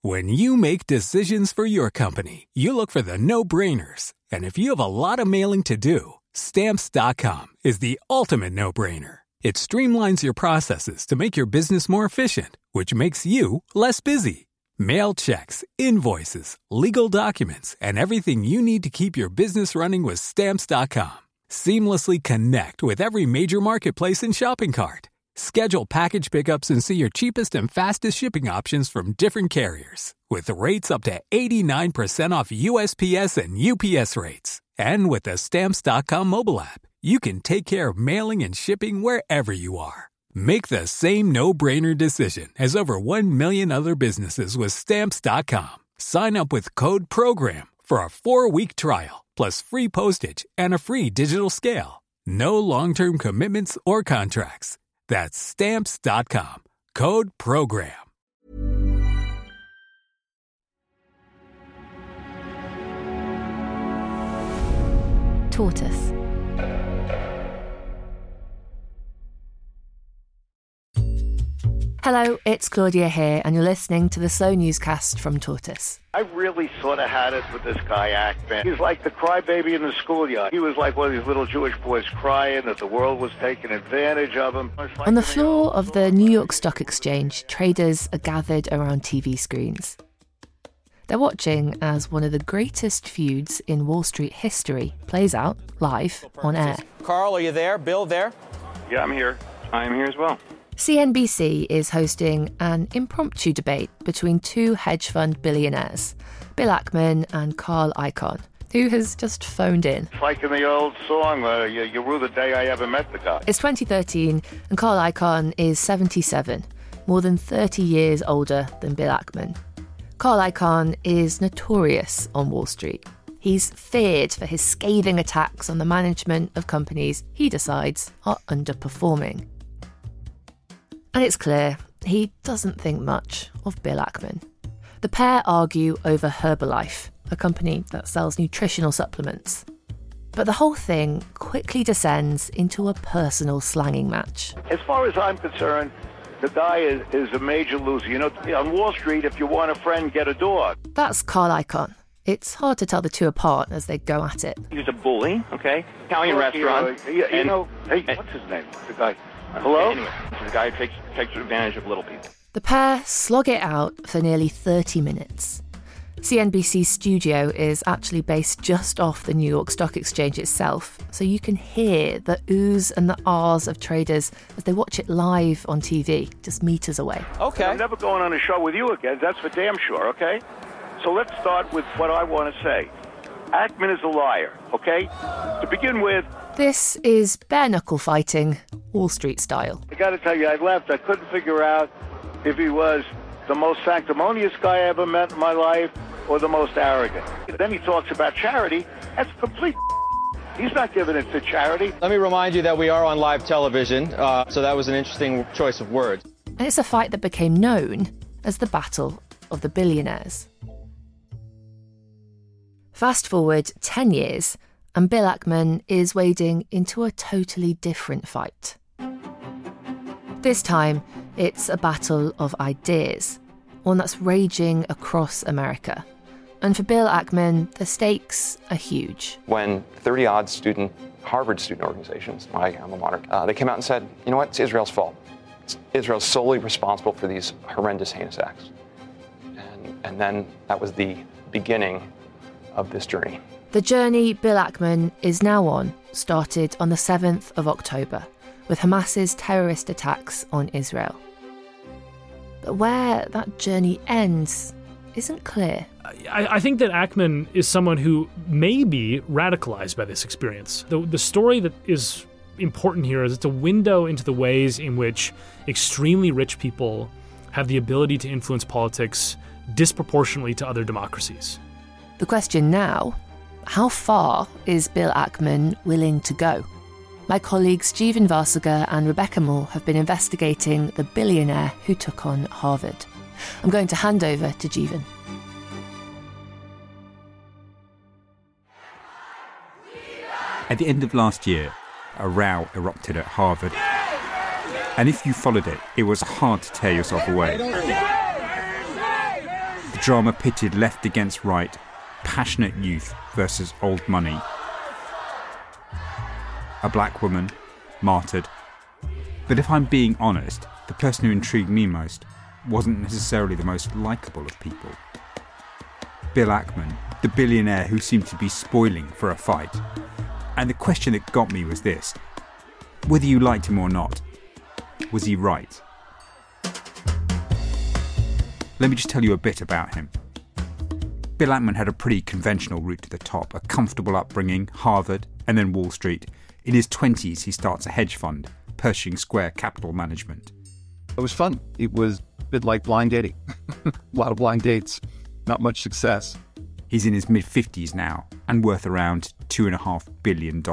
When you make decisions for your company, you look for the no-brainers. And if you have a lot of mailing to do, Stamps.com is the ultimate no-brainer. It streamlines your processes to make your business more efficient, which makes you less busy. Mail checks, invoices, legal documents, and everything you need to keep your business running with Stamps.com. Seamlessly connect with every major marketplace and shopping cart. Schedule package pickups and see your cheapest and fastest shipping options from different carriers, with rates up to 89% off USPS and UPS rates. And with the Stamps.com mobile app, you can take care of mailing and shipping wherever you are. Make the same no-brainer decision as over 1 million other businesses with Stamps.com. Sign up with code PROGRAM for a 4-week trial, plus free postage and a free digital scale. No long-term commitments or contracts. That's Stamps.com. Code PROGRAM. Tortoise. Hello, it's Claudia here, and you're listening to the Slow Newscast from Tortoise. I really sort of had it with this guy, Ackman. He's like the crybaby in the schoolyard. He was like one of these little Jewish boys crying that the world was taking advantage of him. On the floor of the New York Stock Exchange, traders are gathered around TV screens. They're watching as one of the greatest feuds in Wall Street history plays out live on air. Carl, are you there? Bill, there? Yeah, I'm here. I'm here as well. CNBC is hosting an impromptu debate between two hedge fund billionaires, Bill Ackman and Carl Icahn, who has just phoned in. It's like in the old song, you rue the day I ever met the guy. It's 2013 and Carl Icahn is 77, more than 30 years older than Bill Ackman. Carl Icahn is notorious on Wall Street. He's feared for his scathing attacks on the management of companies he decides are underperforming. And it's clear he doesn't think much of Bill Ackman. The pair argue over Herbalife, a company that sells nutritional supplements. But the whole thing quickly descends into a personal slanging match. As far as I'm concerned, the guy is a major loser. You know, on Wall Street, if you want a friend, get a dog. That's Carl Icahn. It's hard to tell the two apart as they go at it. He was a bully, okay? Italian restaurant. You know, hey, what's his name? The guy. Hello? Anyway, this is the guy who takes advantage of little people. The pair slog it out for nearly 30 minutes. CNBC's studio is actually based just off the New York Stock Exchange itself, so you can hear the oohs and the ahs of traders as they watch it live on TV, just meters away. Okay. I'm never going on a show with you again, that's for damn sure, okay? So let's start with what I want to say. Ackman is a liar, okay? To begin with... This is bare-knuckle fighting, Wall Street style. I got to tell you, I left. I couldn't figure out if he was the most sanctimonious guy I ever met in my life or the most arrogant. Then he talks about charity. That's complete. He's not giving it to charity. Let me remind you that we are on live television, so that was an interesting choice of words. And it's a fight that became known as the Battle of the Billionaires. Fast forward 10 years, and Bill Ackman is wading into a totally different fight. This time, it's a battle of ideas, one that's raging across America. And for Bill Ackman, the stakes are huge. When 30-odd Harvard student organizations, my alma mater, they came out and said, you know what, it's Israel's fault. Israel's solely responsible for these horrendous, heinous acts. And then that was the beginning of this journey. The journey Bill Ackman is now on started on the 7th of October with Hamas's terrorist attacks on Israel. But where that journey ends isn't clear. I think that Ackman is someone who may be radicalized by this experience. The story that is important here is it's a window into the ways in which extremely rich people have the ability to influence politics disproportionately to other democracies. The question now, how far is Bill Ackman willing to go? My colleagues Jeevan Vasuga and Rebecca Moore have been investigating the billionaire who took on Harvard. I'm going to hand over to Jeevan. At the end of last year, a row erupted at Harvard. And if you followed it, it was hard to tear yourself away. The drama pitted left against right, passionate youth versus old money. A black woman, martyred. But if I'm being honest, the person who intrigued me most wasn't necessarily the most likeable of people. Bill Ackman, the billionaire who seemed to be spoiling for a fight. And the question that got me was this: whether you liked him or not, was he right? Let me just tell you a bit about him. Bill Ackman had a pretty conventional route to the top, a comfortable upbringing, Harvard, and then Wall Street. In his 20s, he starts a hedge fund, Pershing Square Capital Management. It was fun. It was a bit like blind dating. A lot of blind dates, not much success. He's in his mid-50s now and worth around $2.5 billion.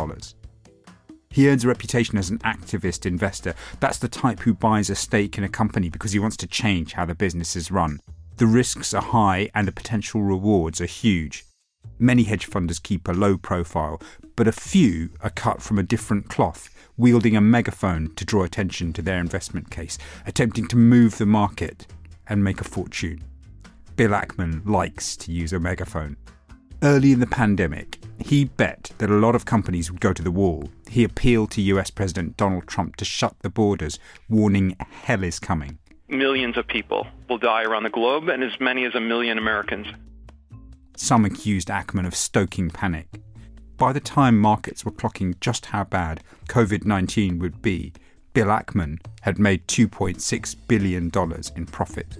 He earns a reputation as an activist investor. That's the type who buys a stake in a company because he wants to change how the business is run. The risks are high and the potential rewards are huge. Many hedge funders keep a low profile, but a few are cut from a different cloth, wielding a megaphone to draw attention to their investment case, attempting to move the market and make a fortune. Bill Ackman likes to use a megaphone. Early in the pandemic, he bet that a lot of companies would go to the wall. He appealed to US President Donald Trump to shut the borders, warning hell is coming. Millions of people will die around the globe, and as many as 1 million Americans. Some accused Ackman of stoking panic. By the time markets were clocking just how bad COVID-19 would be, Bill Ackman had made $2.6 billion in profit.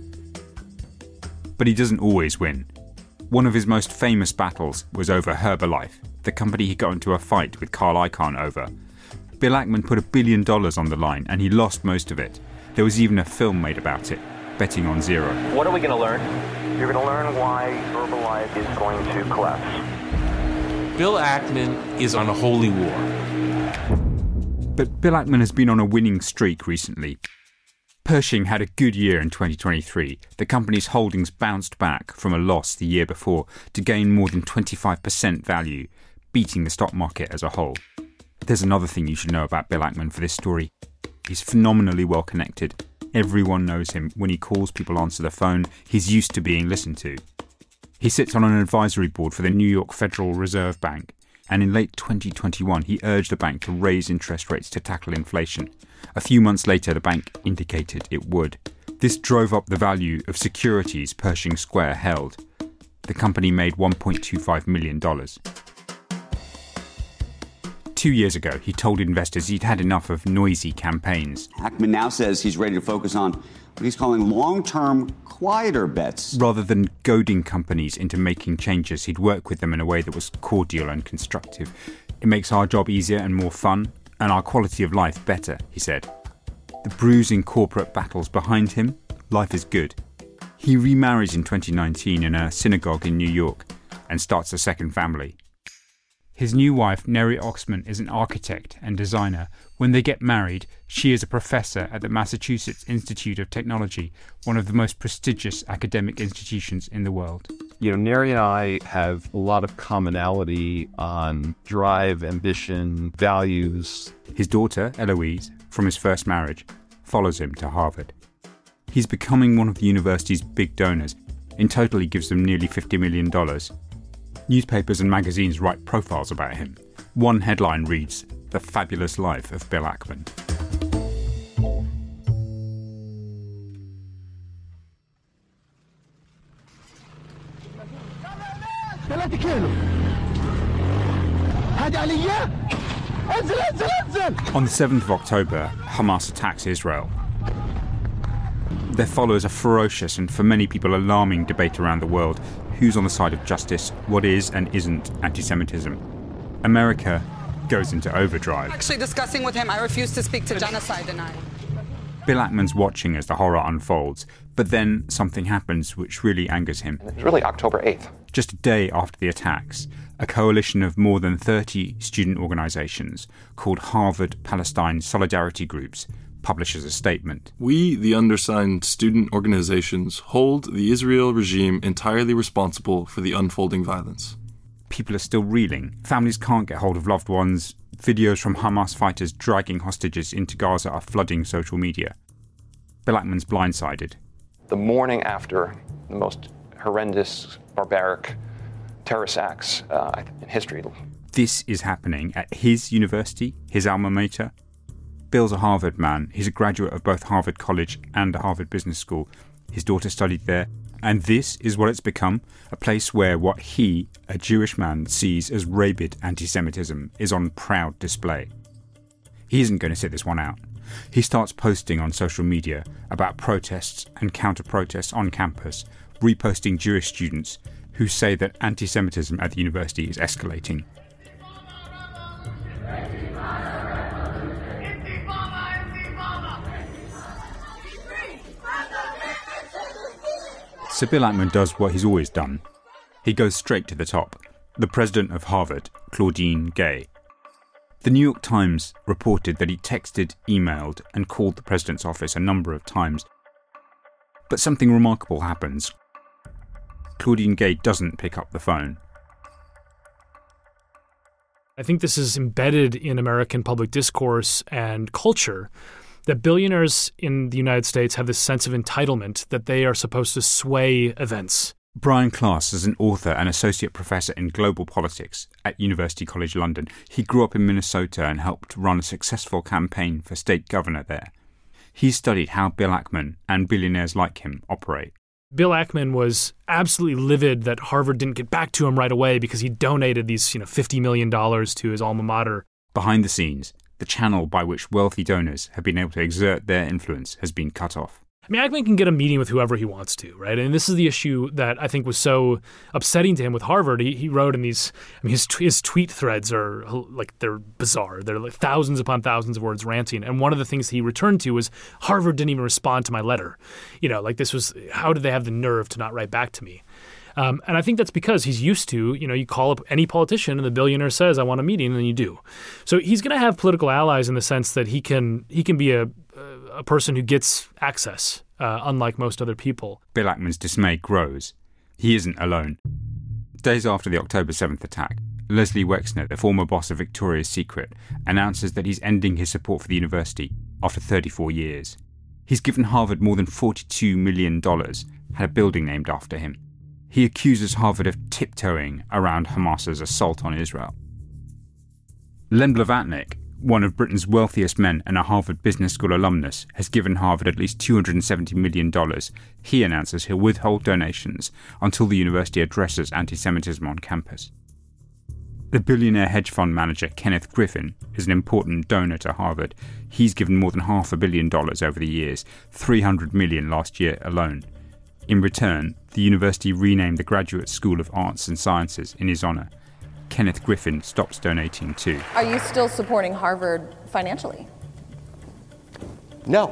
But he doesn't always win. One of his most famous battles was over Herbalife, the company he got into a fight with Carl Icahn over. Bill Ackman put $1 billion on the line and he lost most of it. There was even a film made about it, Betting on Zero. What are we going to learn? You're going to learn why Herbalife is going to collapse. Bill Ackman is on a holy war. But Bill Ackman has been on a winning streak recently. Pershing had a good year in 2023. The company's holdings bounced back from a loss the year before to gain more than 25% value, beating the stock market as a whole. There's another thing you should know about Bill Ackman for this story. He's phenomenally well connected. Everyone knows him. When he calls, people answer the phone. He's used to being listened to. He sits on an advisory board for the New York Federal Reserve Bank, and in late 2021 he urged the bank to raise interest rates to tackle inflation. A few months later, the bank indicated it would. This drove up the value of securities Pershing Square held. The company made $1.25 million. 2 years ago, he told investors he'd had enough of noisy campaigns. Ackman now says he's ready to focus on what he's calling long-term, quieter bets. Rather than goading companies into making changes, he'd work with them in a way that was cordial and constructive. It makes our job easier and more fun, and our quality of life better, he said. The bruising corporate battles behind him, life is good. He remarries in 2019 in a synagogue in New York and starts a second family. His new wife, Neri Oxman, is an architect and designer. When they get married, she is a professor at the Massachusetts Institute of Technology, one of the most prestigious academic institutions in the world. You know, Neri and I have a lot of commonality on drive, ambition, values. His daughter, Eloise, from his first marriage, follows him to Harvard. He's becoming one of the university's big donors. In total, he gives them nearly $50 million. Newspapers and magazines write profiles about him. One headline reads, "The Fabulous Life of Bill Ackman." On the 7th of October, Hamas attacks Israel. There follows a ferocious and, for many people, alarming debate around the world. Who's on the side of justice? What is and isn't anti-Semitism? America goes into overdrive. Actually discussing with him, I refuse to speak to genocide denial. Bill Ackman's watching as the horror unfolds, but then something happens which really angers him. It's really October 8th. Just a day after the attacks, a coalition of more than 30 student organizations called Harvard Palestine Solidarity Groups publishes a statement. "We, the undersigned student organizations, hold the Israel regime entirely responsible for the unfolding violence." People are still reeling. Families can't get hold of loved ones. Videos from Hamas fighters dragging hostages into Gaza are flooding social media. Bill Ackman's blindsided. The morning after the most horrendous, barbaric terrorist acts in history. This is happening at his university, his alma mater. Bill's a Harvard man. He's a graduate of both Harvard College and Harvard Business School. His daughter studied there. And this is what it's become, a place where what he, a Jewish man, sees as rabid anti-Semitism is on proud display. He isn't going to sit this one out. He starts posting on social media about protests and counter-protests on campus, reposting Jewish students who say that anti-Semitism at the university is escalating. So Bill Ackman does what he's always done. He goes straight to the top. The president of Harvard, Claudine Gay. The New York Times reported that he texted, emailed, and called the president's office a number of times. But something remarkable happens. Claudine Gay doesn't pick up the phone. I think this is embedded in American public discourse and culture, that billionaires in the United States have this sense of entitlement that they are supposed to sway events. Brian Klaas is an author and associate professor in global politics at University College London. He grew up in Minnesota and helped run a successful campaign for state governor there. He studied how Bill Ackman and billionaires like him operate. Bill Ackman was absolutely livid that Harvard didn't get back to him right away because he donated these $50 million to his alma mater. Behind the scenes, the channel by which wealthy donors have been able to exert their influence has been cut off. I mean, Ackman can get a meeting with whoever he wants to, right? And this is the issue that I think was so upsetting to him with Harvard. He wrote in these, his tweet threads are they're bizarre. They're like thousands upon thousands of words ranting. And one of the things he returned to was Harvard didn't even respond to my letter. This was, how did they have the nerve to not write back to me? And I think that's because he's used to, you call up any politician and the billionaire says, I want a meeting, and then you do. So he's going to have political allies in the sense that he can be a person who gets access, unlike most other people. Bill Ackman's dismay grows. He isn't alone. Days after the October 7th attack, Leslie Wexner, the former boss of Victoria's Secret, announces that he's ending his support for the university after 34 years. He's given Harvard more than $42 million, had a building named after him. He accuses Harvard of tiptoeing around Hamas's assault on Israel. Len Blavatnik, one of Britain's wealthiest men and a Harvard Business School alumnus, has given Harvard at least $270 million. He announces he'll withhold donations until the university addresses anti-Semitism on campus. The billionaire hedge fund manager Kenneth Griffin is an important donor to Harvard. He's given more than $500 million over the years, $300 million last year alone. In return, the university renamed the Graduate School of Arts and Sciences in his honour. Kenneth Griffin stops donating too. Are you still supporting Harvard financially? No.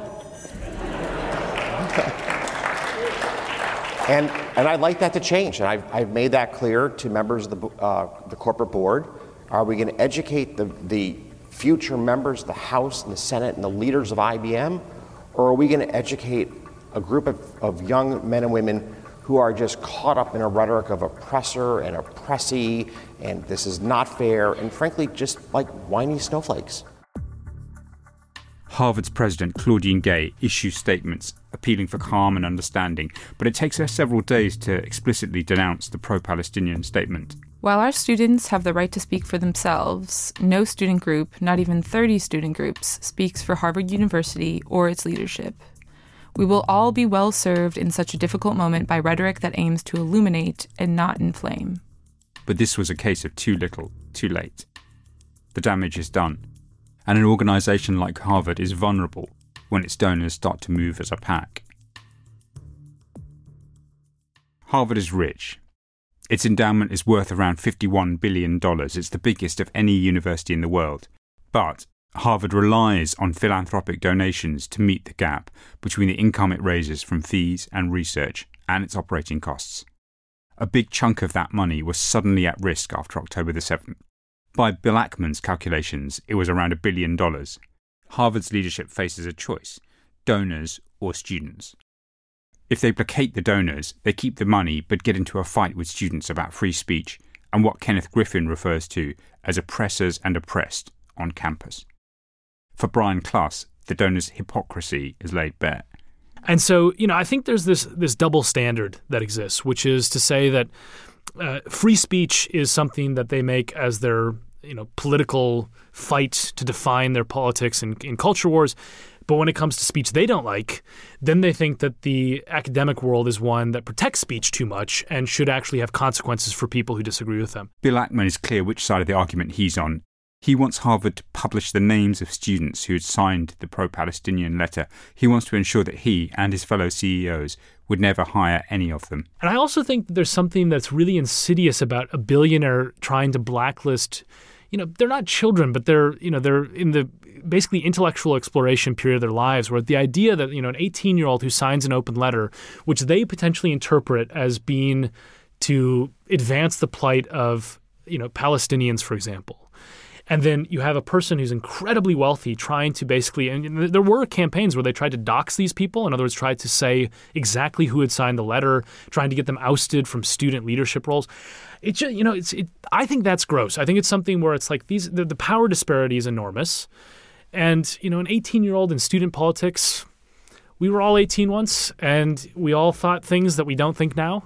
And I'd like that to change. And I've made that clear to members of the corporate board. Are we going to educate the future members of the House and the Senate and the leaders of IBM? Or are we going to educate a group of young men and women who are just caught up in a rhetoric of oppressor and oppressee, and this is not fair, and frankly, just like whiny snowflakes? Harvard's president, Claudine Gay, issues statements appealing for calm and understanding, but it takes her several days to explicitly denounce the pro-Palestinian statement. While our students have the right to speak for themselves, no student group, not even 30 student groups, speaks for Harvard University or its leadership. We will all be well served in such a difficult moment by rhetoric that aims to illuminate and not inflame. But this was a case of too little, too late. The damage is done, and an organisation like Harvard is vulnerable when its donors start to move as a pack. Harvard is rich. Its endowment is worth around $51 billion. It's the biggest of any university in the world. But Harvard relies on philanthropic donations to meet the gap between the income it raises from fees and research and its operating costs. A big chunk of that money was suddenly at risk after October the 7th. By Bill Ackman's calculations, it was around $1 billion. Harvard's leadership faces a choice: donors or students. If they placate the donors, they keep the money but get into a fight with students about free speech and what Kenneth Griffin refers to as oppressors and oppressed on campus. For Brian Klaas, the donors' hypocrisy is laid bare. And so, I think there's this double standard that exists, which is to say that free speech is something that they make as their political fight to define their politics in culture wars. But when it comes to speech they don't like, then they think that the academic world is one that protects speech too much and should actually have consequences for people who disagree with them. Bill Ackman is clear which side of the argument he's on. He wants Harvard to publish the names of students who had signed the pro-Palestinian letter. He wants to ensure that he and his fellow CEOs would never hire any of them. And I also think that there's something that's really insidious about a billionaire trying to blacklist. They're not children, but they're in the basically intellectual exploration period of their lives, where the idea that, an 18-year-old who signs an open letter, which they potentially interpret as being to advance the plight of, Palestinians, for example. And then you have a person who's incredibly wealthy trying to basically, and there were campaigns where they tried to dox these people. In other words, tried to say exactly who had signed the letter, trying to get them ousted from student leadership roles. It's just, I think that's gross. I think it's something where it's like the power disparity is enormous. And, an 18-year-old in student politics, we were all 18 once, and we all thought things that we don't think now.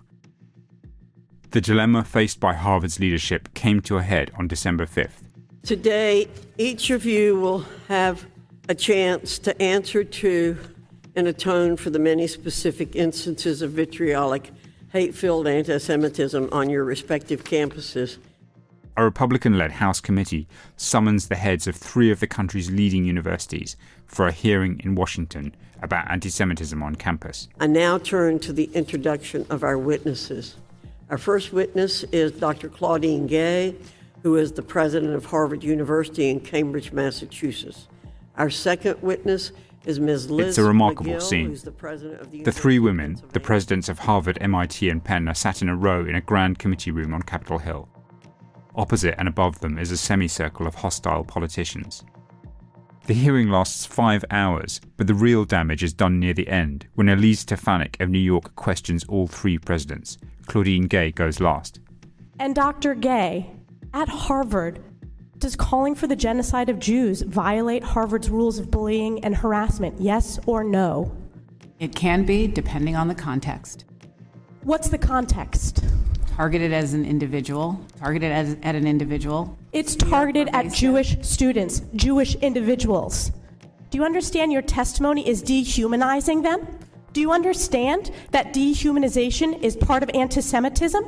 The dilemma faced by Harvard's leadership came to a head on December 5th. Today, each of you will have a chance to answer to and atone for the many specific instances of vitriolic, hate-filled anti-Semitism on your respective campuses. A Republican-led House committee summons the heads of 3 of the country's leading universities for a hearing in Washington about anti-Semitism on campus. I now turn to the introduction of our witnesses. Our first witness is Dr. Claudine Gay, who is the president of Harvard University in Cambridge, Massachusetts. Our second witness is Ms. Liz It's a remarkable McGill, scene. who's the president of The 3 women, the presidents of Harvard, MIT and Penn, are sat in a row in a grand committee room on Capitol Hill. Opposite and above them is a semicircle of hostile politicians. The hearing lasts 5 hours, but the real damage is done near the end, when Elise Stefanik of New York questions all 3 presidents. Claudine Gay goes last. And Dr. Gay, at Harvard, does calling for the genocide of Jews violate Harvard's rules of bullying and harassment, yes or no? It can be, depending on the context. What's the context? Targeted as an individual, at an individual. It's targeted at Jewish students, Jewish individuals. Do you understand your testimony is dehumanizing them? Do you understand that dehumanization is part of anti-Semitism?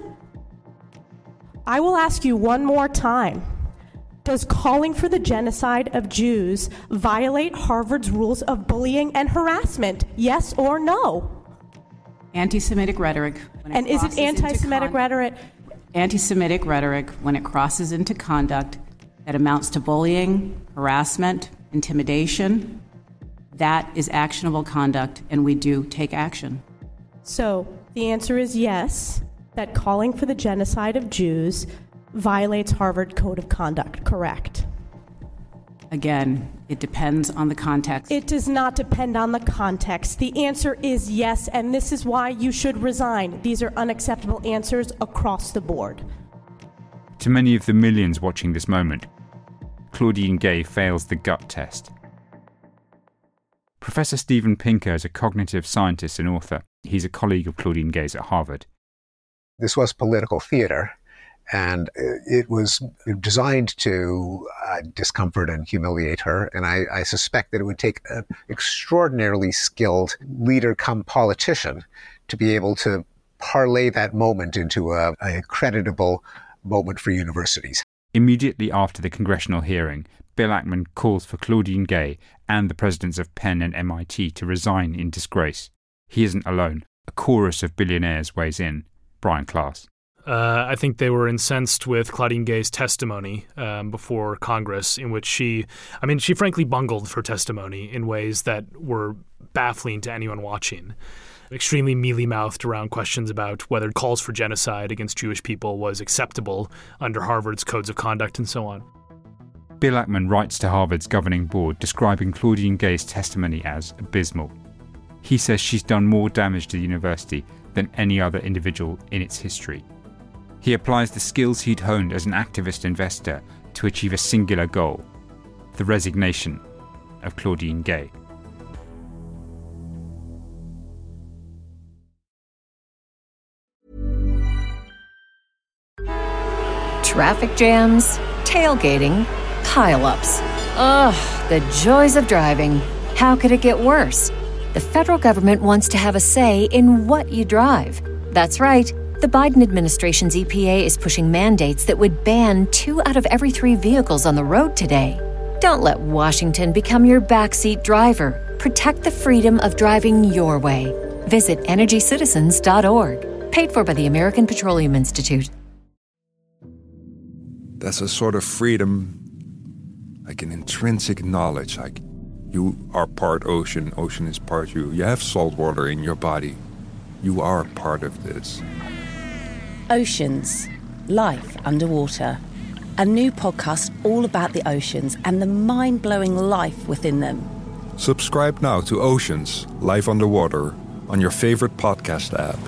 I will ask you one more time. Does calling for the genocide of Jews violate Harvard's rules of bullying and harassment, yes or no? Anti-Semitic rhetoric. And is it anti-Semitic rhetoric? Anti-Semitic rhetoric when it crosses into conduct that amounts to bullying, harassment, intimidation, that is actionable conduct, and we do take action. So the answer is yes, that calling for the genocide of Jews violates Harvard Code of Conduct, correct? Again, it depends on the context. It does not depend on the context. The answer is yes, and this is why you should resign. These are unacceptable answers across the board. To many of the millions watching this moment, Claudine Gay fails the gut test. Professor Steven Pinker is a cognitive scientist and author. He's a colleague of Claudine Gay's at Harvard. This was political theater, and it was designed to discomfort and humiliate her. And I suspect that it would take an extraordinarily skilled leader come politician to be able to parlay that moment into a creditable moment for universities. Immediately after the congressional hearing, Bill Ackman calls for Claudine Gay and the presidents of Penn and MIT to resign in disgrace. He isn't alone. A chorus of billionaires weighs in. Brian Klaas. I think they were incensed with Claudine Gay's testimony before Congress, in which she frankly bungled her testimony in ways that were baffling to anyone watching. Extremely mealy-mouthed around questions about whether calls for genocide against Jewish people was acceptable under Harvard's codes of conduct and so on. Bill Ackman writes to Harvard's governing board describing Claudine Gay's testimony as abysmal. He says she's done more damage to the university than any other individual in its history. He applies the skills he'd honed as an activist investor to achieve a singular goal: the resignation of Claudine Gay. Traffic jams, tailgating, pile-ups. Ugh, the joys of driving. How could it get worse? The federal government wants to have a say in what you drive. That's right. The Biden administration's EPA is pushing mandates that would ban 2 out of every 3 vehicles on the road today. Don't let Washington become your backseat driver. Protect the freedom of driving your way. Visit EnergyCitizens.org. Paid for by the American Petroleum Institute. There's a sort of freedom, like an intrinsic knowledge, like you are part ocean, ocean is part you. You have salt water in your body. You are part of this. Oceans, life underwater. A new podcast all about the oceans and the mind-blowing life within them. Subscribe now to Oceans, Life Underwater, on your favorite podcast app.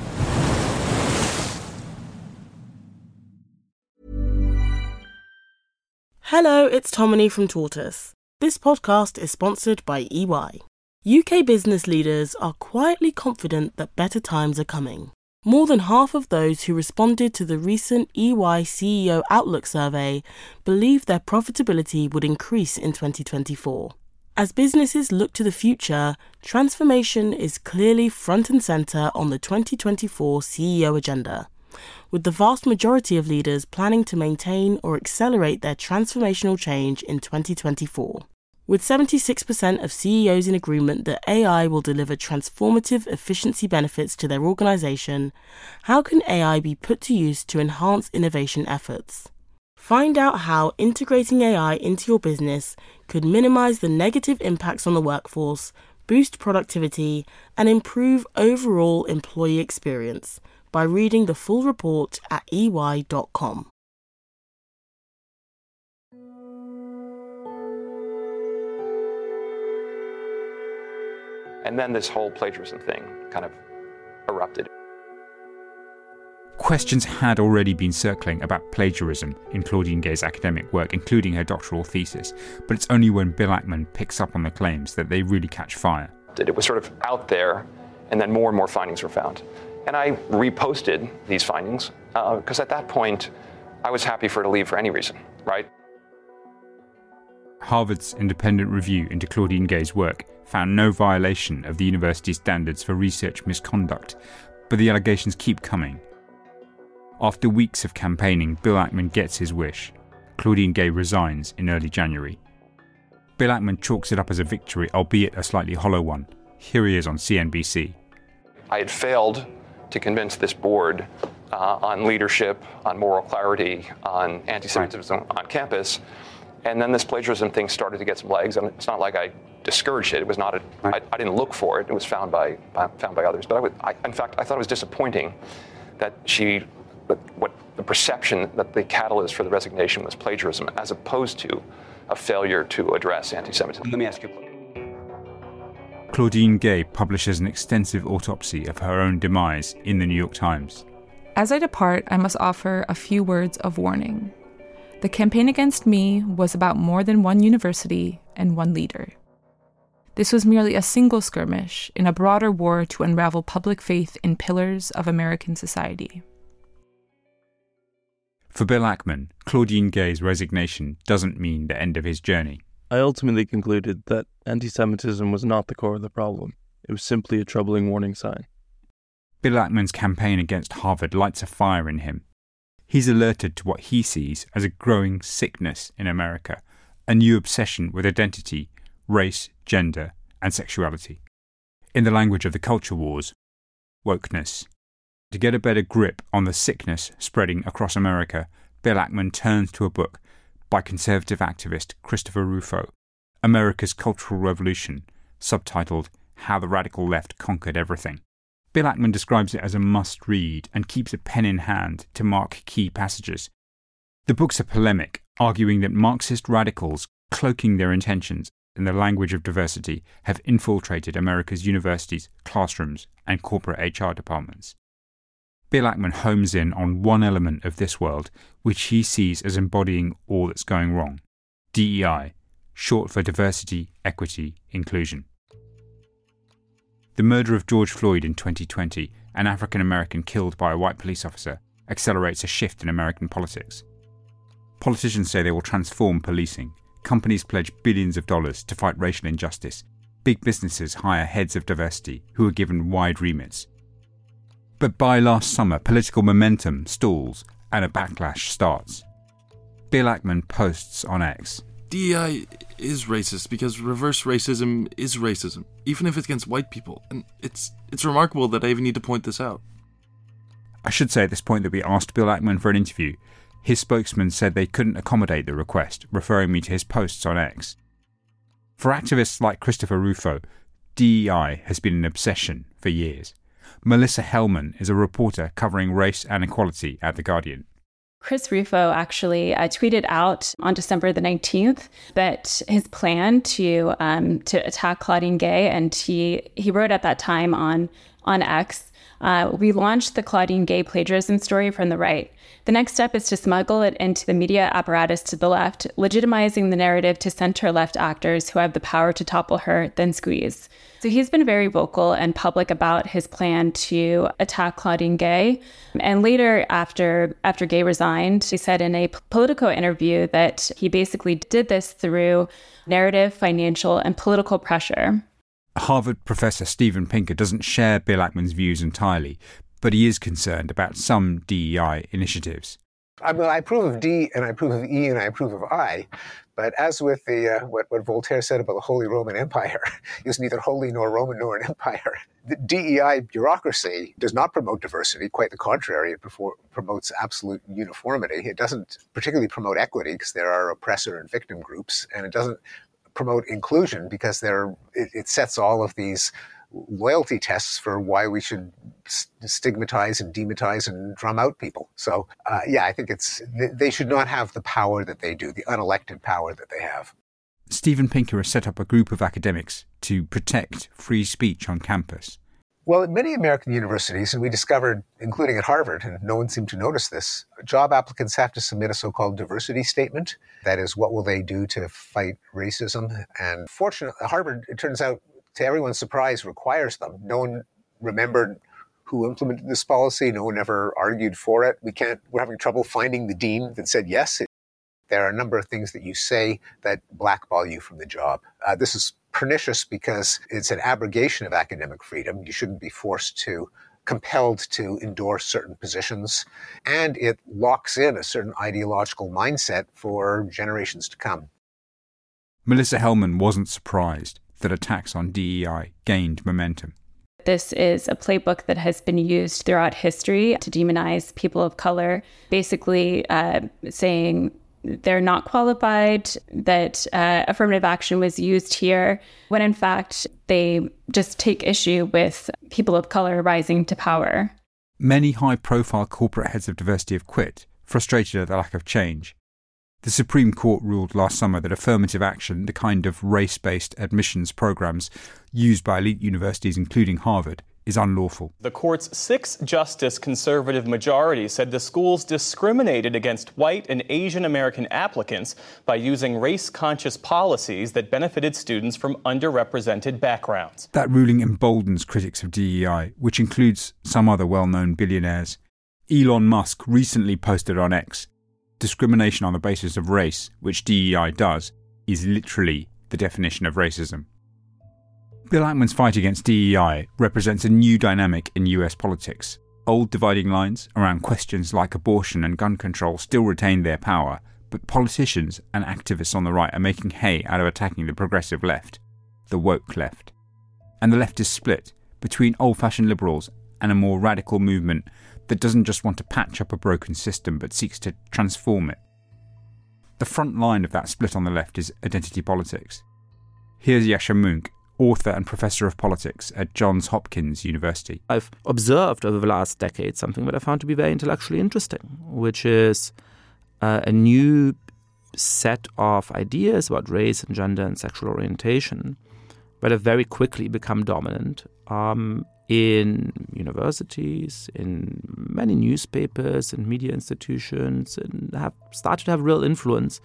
Hello, it's Tomini from Tortoise. This podcast is sponsored by EY. UK business leaders are quietly confident that better times are coming. More than half of those who responded to the recent EY CEO Outlook survey believe their profitability would increase in 2024. As businesses look to the future, transformation is clearly front and centre on the 2024 CEO agenda, with the vast majority of leaders planning to maintain or accelerate their transformational change in 2024. With 76% of CEOs in agreement that AI will deliver transformative efficiency benefits to their organisation, how can AI be put to use to enhance innovation efforts? Find out how integrating AI into your business could minimise the negative impacts on the workforce, boost productivity, and improve overall employee experience by reading the full report at ey.com. And then this whole plagiarism thing kind of erupted. Questions had already been circling about plagiarism in Claudine Gay's academic work, including her doctoral thesis, but it's only when Bill Ackman picks up on the claims that they really catch fire. It was sort of out there, and then more and more findings were found. And I reposted these findings, because at that point, I was happy for her to leave for any reason, right? Harvard's independent review into Claudine Gay's work found no violation of the university's standards for research misconduct, but the allegations keep coming. After weeks of campaigning, Bill Ackman gets his wish. Claudine Gay resigns in early January. Bill Ackman chalks it up as a victory, albeit a slightly hollow one. Here he is on CNBC. I had failed to convince this board on leadership, on moral clarity, on anti-Semitism on campus. And then this plagiarism thing started to get some legs, and it's not like I discouraged it. It was not I didn't look for it. It was found by others. But in fact, I thought it was disappointing that the perception that the catalyst for the resignation was plagiarism, as opposed to a failure to address anti-Semitism. Let me ask you. Claudine Gay publishes an extensive autopsy of her own demise in the New York Times. As I depart, I must offer a few words of warning. The campaign against me was about more than one university and one leader. This was merely a single skirmish in a broader war to unravel public faith in pillars of American society. For Bill Ackman, Claudine Gay's resignation doesn't mean the end of his journey. I ultimately concluded that anti-Semitism was not the core of the problem. It was simply a troubling warning sign. Bill Ackman's campaign against Harvard lights a fire in him. He's alerted to what he sees as a growing sickness in America, a new obsession with identity, race, gender, and sexuality. In the language of the culture wars, wokeness. To get a better grip on the sickness spreading across America, Bill Ackman turns to a book by conservative activist Christopher Rufo, America's Cultural Revolution, subtitled How the Radical Left Conquered Everything. Bill Ackman describes it as a must-read and keeps a pen in hand to mark key passages. The book's a polemic, arguing that Marxist radicals, cloaking their intentions in the language of diversity, have infiltrated America's universities, classrooms, and corporate HR departments. Bill Ackman homes in on one element of this world which he sees as embodying all that's going wrong: DEI, short for diversity, equity, inclusion. The murder of George Floyd in 2020, an African American killed by a white police officer, accelerates a shift in American politics. Politicians say they will transform policing. Companies pledge billions of dollars to fight racial injustice. Big businesses hire heads of diversity who are given wide remits. But by last summer, political momentum stalls and a backlash starts. Bill Ackman posts on X. DEI is racist because reverse racism is racism, even if it's against white people. And it's remarkable that I even need to point this out. I should say at this point that we asked Bill Ackman for an interview. His spokesman said they couldn't accommodate the request, referring me to his posts on X. For activists like Christopher Rufo, DEI has been an obsession for years. Melissa Hellman is a reporter covering race and equality at The Guardian. Chris Rufo actually tweeted out on December the 19th that his plan to attack Claudine Gay, and he wrote at that time on X, we launched the Claudine Gay plagiarism story from the right. The next step is to smuggle it into the media apparatus to the left, legitimizing the narrative to center-left actors who have the power to topple her, then squeeze. So he's been very vocal and public about his plan to attack Claudine Gay. And later, after Gay resigned, he said in a Politico interview that he basically did this through narrative, financial, and political pressure. Harvard professor Steven Pinker doesn't share Bill Ackman's views entirely, but he is concerned about some DEI initiatives. I approve of D, and I approve of E, and I approve of I. But as with the what Voltaire said about the Holy Roman Empire, it was neither holy nor Roman nor an empire. The DEI bureaucracy does not promote diversity. Quite the contrary, it promotes absolute uniformity. It doesn't particularly promote equity because there are oppressor and victim groups, and it doesn't promote inclusion because it sets all of these loyalty tests for why we should stigmatize and demonize and drum out people. So, I think they should not have the power that they do, the unelected power that they have. Steven Pinker has set up a group of academics to protect free speech on campus. Well, at many American universities, and we discovered, including at Harvard, and no one seemed to notice this, job applicants have to submit a so-called diversity statement. That is, what will they do to fight racism? And fortunately, Harvard, it turns out, to everyone's surprise, requires them. No one remembered who implemented this policy. No one ever argued for it. We're having trouble finding the dean that said yes. There are a number of things that you say that blackball you from the job. This is pernicious because it's an abrogation of academic freedom. You shouldn't be compelled to endorse certain positions. And it locks in a certain ideological mindset for generations to come. Melissa Hellman wasn't surprised that attacks on DEI gained momentum. This is a playbook that has been used throughout history to demonize people of color, basically saying they're not qualified, that affirmative action was used here, when in fact they just take issue with people of color rising to power. Many high-profile corporate heads of diversity have quit, frustrated at the lack of change. The Supreme Court ruled last summer that affirmative action, the kind of race-based admissions programs used by elite universities, including Harvard, is unlawful. The court's 6-justice conservative majority said the schools discriminated against white and Asian American applicants by using race-conscious policies that benefited students from underrepresented backgrounds. That ruling emboldens critics of DEI, which includes some other well-known billionaires. Elon Musk recently posted on X, discrimination on the basis of race, which DEI does, is literally the definition of racism. Bill Ackman's fight against DEI represents a new dynamic in US politics. Old dividing lines around questions like abortion and gun control still retain their power, but politicians and activists on the right are making hay out of attacking the progressive left, the woke left. And the left is split between old-fashioned liberals and a more radical movement that doesn't just want to patch up a broken system but seeks to transform it. The front line of that split on the left is identity politics. Here's Yascha Mounk, author and professor of politics at Johns Hopkins University. I've observed over the last decade something that I found to be very intellectually interesting, which is a new set of ideas about race and gender and sexual orientation that have very quickly become dominant in universities, in many newspapers and media institutions, and have started to have real influence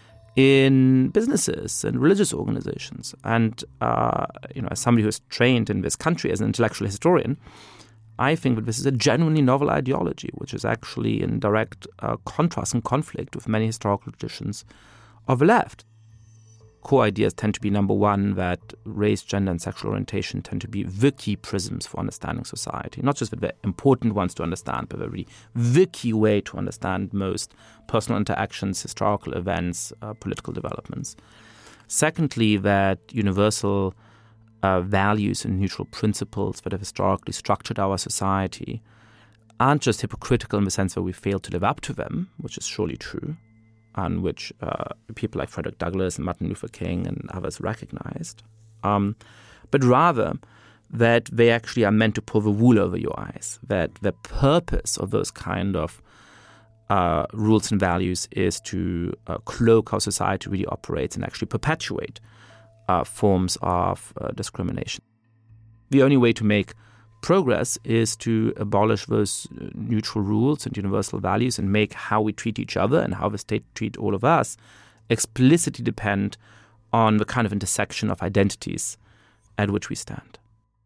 in businesses and religious organizations. And, as somebody who's trained in this country as an intellectual historian, I think that this is a genuinely novel ideology, which is actually in direct contrast and conflict with many historical traditions of the left. Core ideas tend to be, number one, that race, gender, and sexual orientation tend to be the key prisms for understanding society. Not just that they're important ones to understand, but they're really the key way to understand most personal interactions, historical events, political developments. Secondly, that universal values and neutral principles that have historically structured our society aren't just hypocritical in the sense that we fail to live up to them, which is surely true, and which people like Frederick Douglass and Martin Luther King and others recognized, but rather that they actually are meant to pull the wool over your eyes, that the purpose of those kind of rules and values is to cloak how society really operates and actually perpetuate forms of discrimination. The only way to make progress is to abolish those neutral rules and universal values and make how we treat each other and how the state treat all of us explicitly depend on the kind of intersection of identities at which we stand.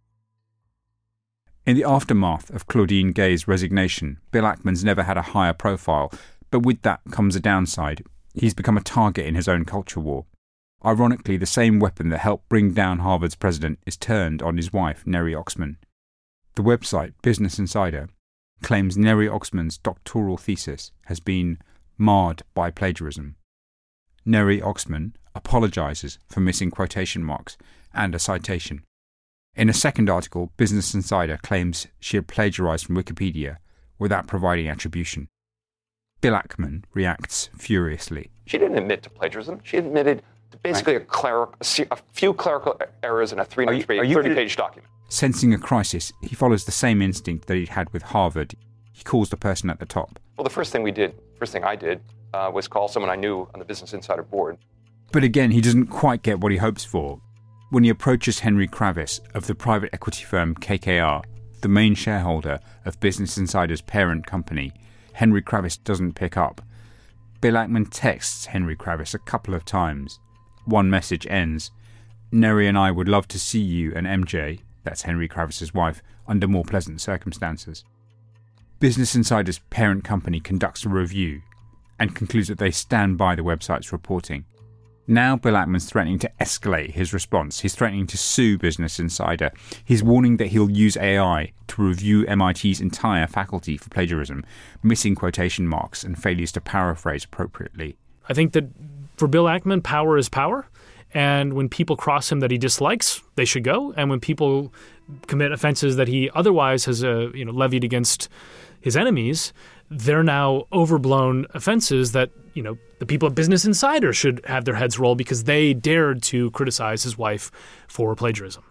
In the aftermath of Claudine Gay's resignation, Bill Ackman's never had a higher profile, but with that comes a downside. He's become a target in his own culture war. Ironically, the same weapon that helped bring down Harvard's president is turned on his wife, Neri Oxman. The website Business Insider claims Neri Oxman's doctoral thesis has been marred by plagiarism. Neri Oxman apologizes for missing quotation marks and a citation. In a second article, Business Insider claims she had plagiarized from Wikipedia without providing attribution. Bill Ackman reacts furiously. She didn't admit to plagiarism. She admitted to basically a few clerical errors in a 330-page document. Sensing a crisis, he follows the same instinct that he'd had with Harvard. He calls the person at the top. Well, the first thing I did was call someone I knew on the Business Insider board. But again, he doesn't quite get what he hopes for. When he approaches Henry Kravis of the private equity firm KKR, the main shareholder of Business Insider's parent company, Henry Kravis doesn't pick up. Bill Ackman texts Henry Kravis a couple of times. One message ends, "Neri and I would love to see you and MJ," that's Henry Kravis's wife, "under more pleasant circumstances." Business Insider's parent company conducts a review and concludes that they stand by the website's reporting. Now Bill Ackman's threatening to escalate his response. He's threatening to sue Business Insider. He's warning that he'll use AI to review MIT's entire faculty for plagiarism, missing quotation marks and failures to paraphrase appropriately. I think that for Bill Ackman, power is power. And when people cross him that he dislikes, they should go. And when people commit offenses that he otherwise has levied against his enemies, they're now overblown offenses that, the people at Business Insider should have their heads roll because they dared to criticize his wife for plagiarism.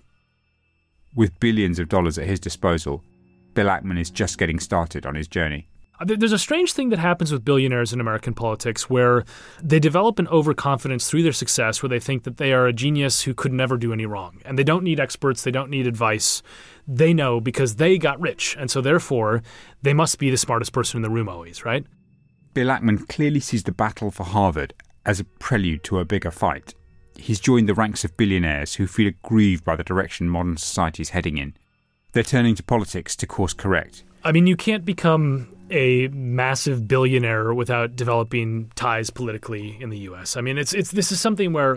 With billions of dollars at his disposal, Bill Ackman is just getting started on his journey. There's a strange thing that happens with billionaires in American politics where they develop an overconfidence through their success where they think that they are a genius who could never do any wrong. And they don't need experts. They don't need advice. They know because they got rich. And so therefore, they must be the smartest person in the room always, right? Bill Ackman clearly sees the battle for Harvard as a prelude to a bigger fight. He's joined the ranks of billionaires who feel aggrieved by the direction modern society is heading in. They're turning to politics to course correct. I mean, you can't become a massive billionaire without developing ties politically in the U.S. I mean, this is something where,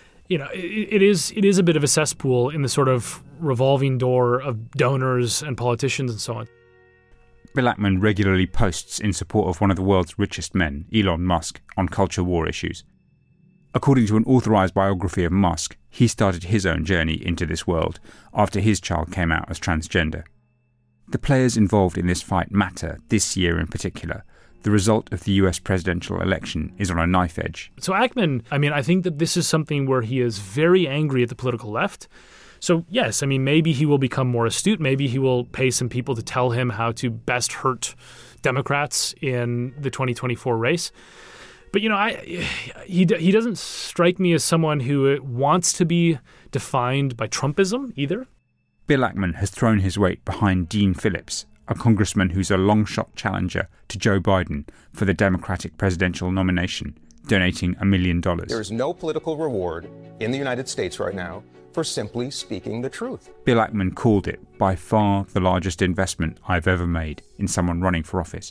it is a bit of a cesspool in the sort of revolving door of donors and politicians and so on. Bill Ackman regularly posts in support of one of the world's richest men, Elon Musk, on culture war issues. According to an authorised biography of Musk, he started his own journey into this world after his child came out as transgender. The players involved in this fight matter, this year in particular. The result of the US presidential election is on a knife edge. So Ackman, I think that this is something where he is very angry at the political left. So yes, maybe he will become more astute. Maybe he will pay some people to tell him how to best hurt Democrats in the 2024 race. But, he doesn't strike me as someone who wants to be defined by Trumpism either. Bill Ackman has thrown his weight behind Dean Phillips, a congressman who's a long-shot challenger to Joe Biden for the Democratic presidential nomination, donating $1 million. There is no political reward in the United States right now for simply speaking the truth. Bill Ackman called it by far the largest investment I've ever made in someone running for office.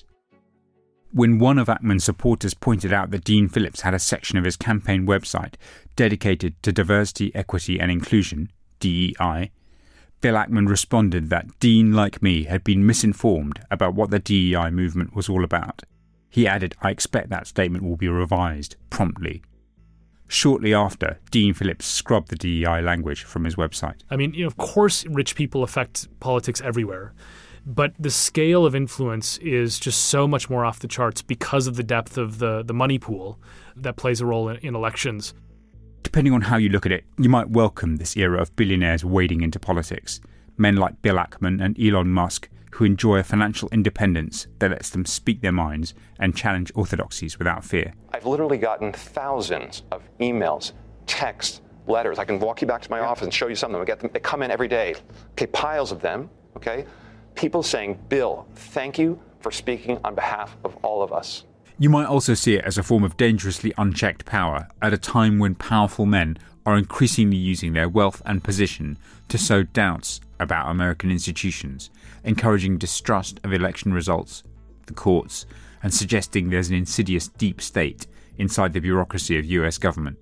When one of Ackman's supporters pointed out that Dean Phillips had a section of his campaign website dedicated to diversity, equity and inclusion, DEI, Bill Ackman responded that Dean, like me, had been misinformed about what the DEI movement was all about. He added, "I expect that statement will be revised promptly." Shortly after, Dean Phillips scrubbed the DEI language from his website. I mean, of course, rich people affect politics everywhere. But the scale of influence is just so much more off the charts because of the depth of the money pool that plays a role in elections. Depending on how you look at it, you might welcome this era of billionaires wading into politics. Men like Bill Ackman and Elon Musk, who enjoy a financial independence that lets them speak their minds and challenge orthodoxies without fear. I've literally gotten thousands of emails, texts, letters. I can walk you back to my office and show you some of them. I get them. They come in every day. Okay, piles of them. Okay. People saying, "Bill, thank you for speaking on behalf of all of us." You might also see it as a form of dangerously unchecked power at a time when powerful men are increasingly using their wealth and position to sow doubts about American institutions, encouraging distrust of election results, the courts, and suggesting there's an insidious deep state inside the bureaucracy of US government.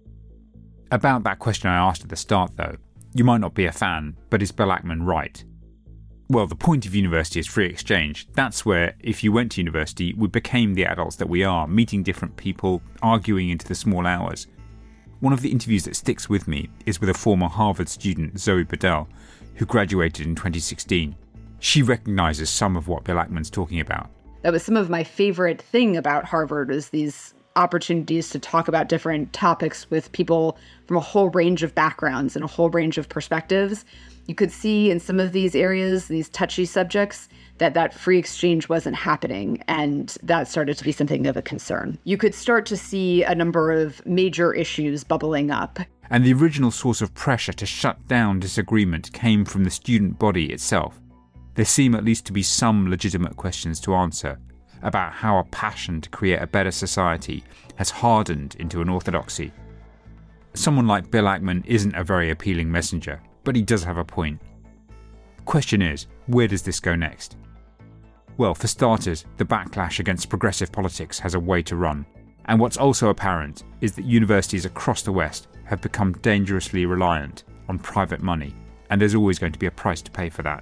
About that question I asked at the start, though, you might not be a fan, but is Bill Ackman right? Well, the point of university is free exchange. That's where, if you went to university, we became the adults that we are, meeting different people, arguing into the small hours. One of the interviews that sticks with me is with a former Harvard student, Zoe Bedell, who graduated in 2016. She recognises some of what Bill Ackman's talking about. That was some of my favorite thing about Harvard, is these opportunities to talk about different topics with people from a whole range of backgrounds and a whole range of perspectives. You could see in some of these areas, these touchy subjects, that free exchange wasn't happening, and that started to be something of a concern. You could start to see a number of major issues bubbling up. And the original source of pressure to shut down disagreement came from the student body itself. There seem at least to be some legitimate questions to answer about how a passion to create a better society has hardened into an orthodoxy. Someone like Bill Ackman isn't a very appealing messenger, but he does have a point. Question is, where does this go next? Well, for starters, the backlash against progressive politics has a way to run. And what's also apparent is that universities across the West have become dangerously reliant on private money, and there's always going to be a price to pay for that.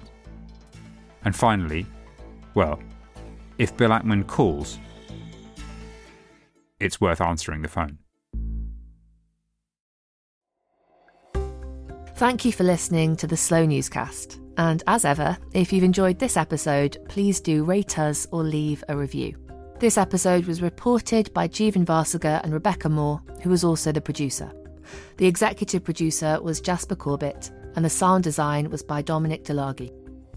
And finally, well, if Bill Ackman calls, it's worth answering the phone. Thank you for listening to the Slow Newscast. And as ever, if you've enjoyed this episode, please do rate us or leave a review. This episode was reported by Jeevan Vasiga and Rebecca Moore, who was also the producer. The executive producer was Jasper Corbett, and the sound design was by Dominic Delaghi.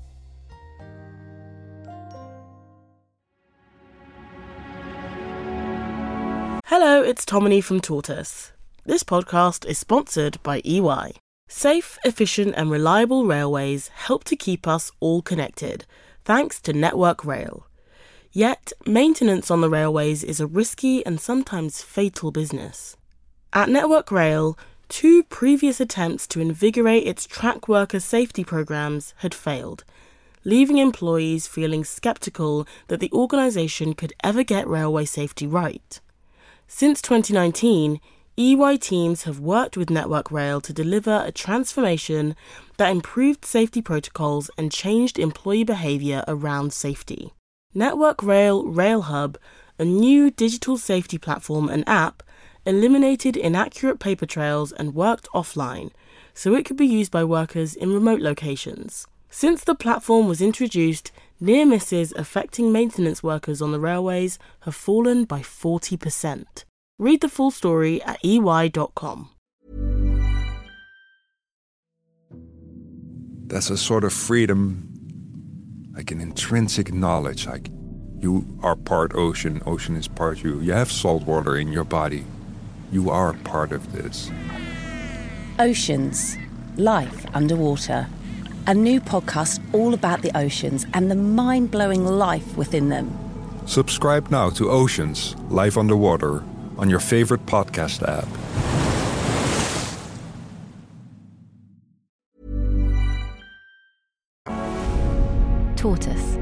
Hello, it's Tomini from Tortoise. This podcast is sponsored by EY. Safe, efficient and reliable railways help to keep us all connected, thanks to Network Rail. Yet, maintenance on the railways is a risky and sometimes fatal business. At Network Rail, 2 previous attempts to invigorate its track worker safety programs had failed, leaving employees feeling sceptical that the organisation could ever get railway safety right. Since 2019, EY teams have worked with Network Rail to deliver a transformation that improved safety protocols and changed employee behaviour around safety. Network Rail RailHub, a new digital safety platform and app, eliminated inaccurate paper trails and worked offline, so it could be used by workers in remote locations. Since the platform was introduced, near misses affecting maintenance workers on the railways have fallen by 40%. Read the full story at ey.com. That's a sort of freedom, like an intrinsic knowledge, like you are part ocean, ocean is part you. You have salt water in your body. You are part of this. Oceans, life underwater. A new podcast all about the oceans and the mind-blowing life within them. Subscribe now to Oceans, Life Underwater, on your favorite podcast app. Tortoise,